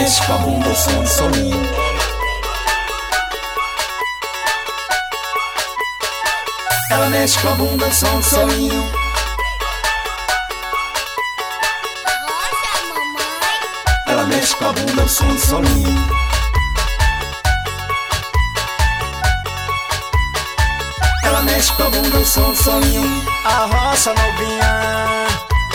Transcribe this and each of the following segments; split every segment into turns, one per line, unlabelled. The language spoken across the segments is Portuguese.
mexe com a bunda, o som do solinho. Ela mexe com a bunda, o som do solinho. Ela mexe com a bunda, o som do solinho. Ela mexe com a bunda, o som do solinho.
A roça novinha.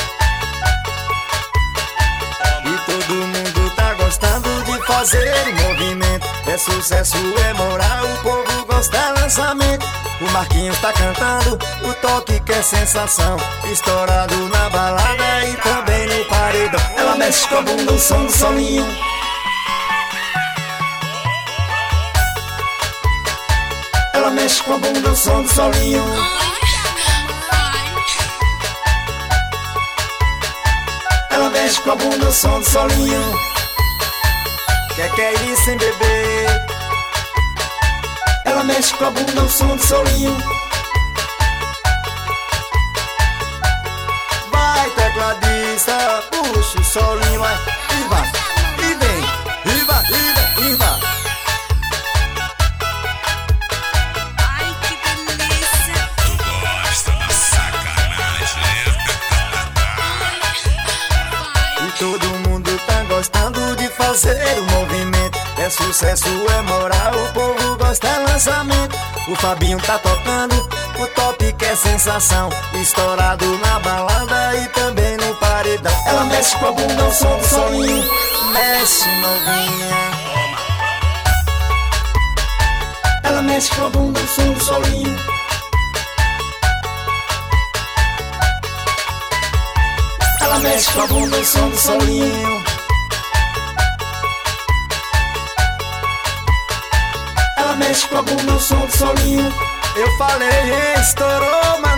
E todo mundo tá gostando de fazer o movimento. É sucesso, é moral, o povo gosta lançamento. O Marquinhos tá cantando, o toque que é sensação. Estourado na balada e também no paredão.
Ela mexe com a bunda, o som do solinho. Ela mexe com a bunda, o som do solinho. Ela mexe com a bunda, o som do solinho.
Que é isso, hein, bebê?
Ela mexe com a bunda, o som do solinho.
Vai, tecladista, puxa o solinho, vai. E vai, e vem, e vai, e vem, e vai.
Ai, que delícia.
Tu gosta da sacanagem?
E todo mundo tá gostando de fazer o movimento. É sucesso, é moral, o povo gosta lançamento. O Fabinho tá tocando, o top que é sensação. Estourado na balada e também no paredão.
Ela mexe com a bunda, o som do solinho.
Mexe, novinha.
Ela mexe com a bunda, o som do solinho. Ela mexe com a bunda, o som do solinho. Ela mexe com a bunda, o som do solinho.
Eu falei, estourou, mas